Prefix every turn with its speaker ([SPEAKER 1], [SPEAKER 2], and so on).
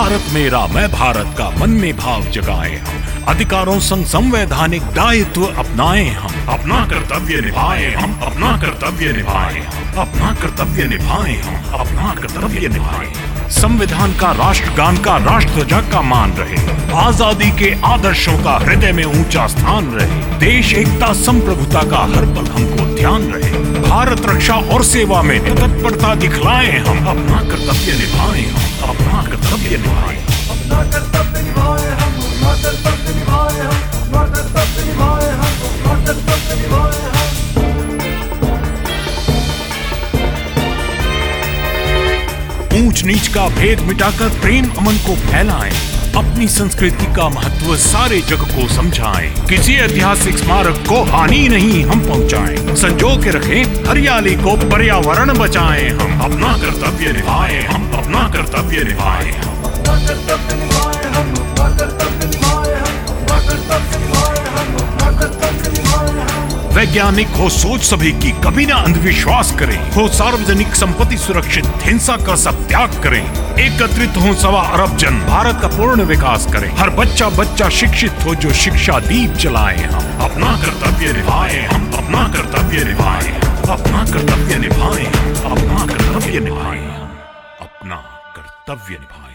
[SPEAKER 1] भारत मेरा मैं भारत का मन में भाव जगाए हम, अधिकारों संग संवैधानिक दायित्व अपनाए हम, अपना कर्तव्य निभाए हम, अपना कर्तव्य निभाए हम, अपना कर्तव्य निभाए हम, अपना कर्तव्य निभाए। संविधान का, राष्ट्रगान का, राष्ट्रध्वज का मान रहे, आजादी के आदर्शों का हृदय में ऊंचा स्थान रहे, देश एकता संप्रभुता का हर पल हमको ध्यान रहे, भारत रक्षा और सेवा में तत्परता दिखलाएं हम, अपना कर्तव्य निभाएं हम, अपना कर्तव्य निभाएं,
[SPEAKER 2] अपना कर्तव्य निभाएं हम, अपना कर्तव्य निभाएं हम, अपना कर्तव्य निभाएं हम, अपना कर्तव्य निभाएं हम।
[SPEAKER 1] ऊंच नीच का भेद मिटाकर प्रेम अमन को फैलाएं, अपनी संस्कृति का महत्व सारे जग को समझाएं, किसी ऐतिहासिक स्मारक को हानि नहीं हम पहुंचाएं, संजो के रखें हरियाली को, पर्यावरण बचाएं हम, अपना कर्तव्य निभाएं हम, अपना कर्तव्य निभाएं हम,
[SPEAKER 2] अपना कर्तव्य निभाएं हम, अपना कर्तव्य निभाएं हम, अपना कर्तव्य निभाएं हम, अपना कर्तव्य निभाएं हम।
[SPEAKER 1] वैज्ञानिक हो सोच सभी की, कभी ना अंधविश्वास करें, हो सार्वजनिक संपत्ति सुरक्षित, हिंसा का सब त्याग करें, एकत्रित हो 1.25 अरब जन, भारत का पूर्ण विकास करें, हर बच्चा शिक्षित हो, जो शिक्षा दीप जलाएं हम, अपना कर्तव्य निभाएं हम, अपना कर्तव्य निभाएं, अपना कर्तव्य निभाएं, अपना कर्तव्य निभाएं, अपना कर्तव्य निभाएं।